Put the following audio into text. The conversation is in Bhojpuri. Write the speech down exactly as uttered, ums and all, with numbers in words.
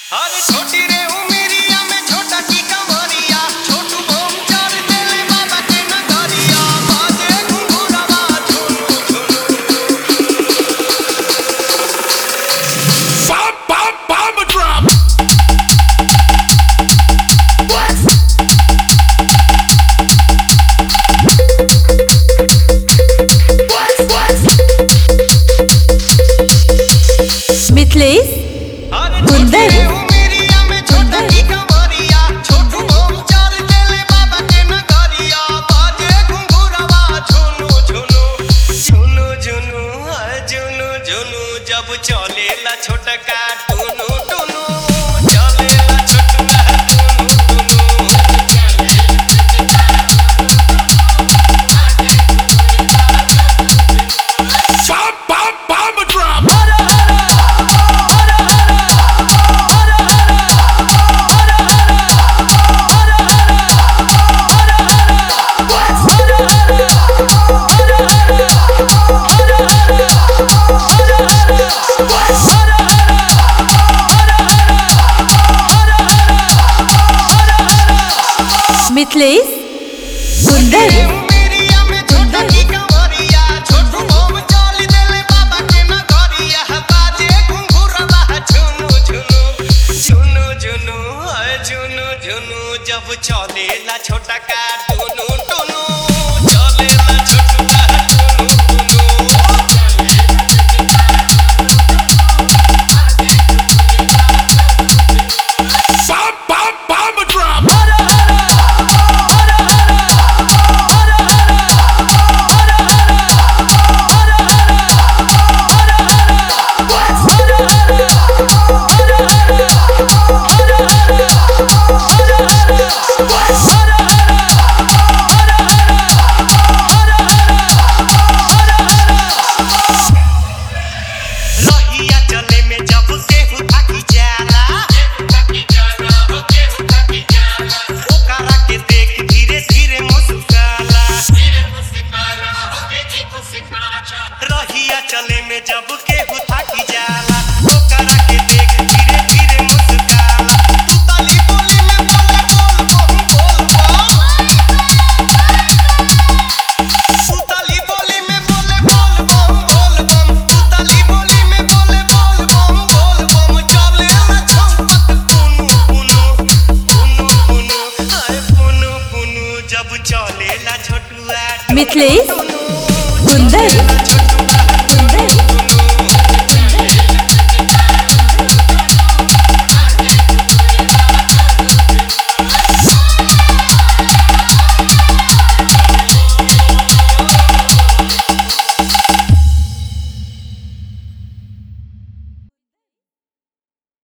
अरे छोटी रे उमिरिया में छोटा की कंवरिया छोटू बम चार देले बाबा के नगरिया बाजे घुंघुरवा झुनु झुनु Bomb, bomb, bomb drop. What? What? What? Mithilesh अरे गुंदर छोटी रे उमिरिया में छोटा की कंवरिया छोटू बम चार देले बाबा के नगरिया बाजे घुंघुरवा झुनु झुनु झुनु झुनु हाय झुनु झुनु जब चलेला छोटका टुनु टुनु चलेला छोटका टुनु Bomb, bomb, bomb drop. Mithilesh गुंदर उमिरिया में छोटा की कंवरिया छोटू बम चाल देले बाबा के नगरिया बाजे घुंघुरवा झुनु झुनु झुनु झुनु हाय झुनु झुनु जब चलेला छोटा का टुनु टुनु चलेला छोटू का टुनु Bomb, bomb, bomb drop. रहिया चले में जब केहू थाकी जाला ओकरा के देख धीरे धीरे मुस्काला रहिया चले में जब केहू थाकी जाला ओकरा के देख धीरे धीरे मुस्काला तू ताली बोली में बोले बोल बोल बोल तू ताली बोली में बोले बोल बम बोल बम तू ताली बोली में बोले बोल बम बोल बम चले ना छौपत पुनु पुनु पुनु पुनु अरे पुनु पुनु जब चलेला छोटुआ मिथलेश गुंदर छोटू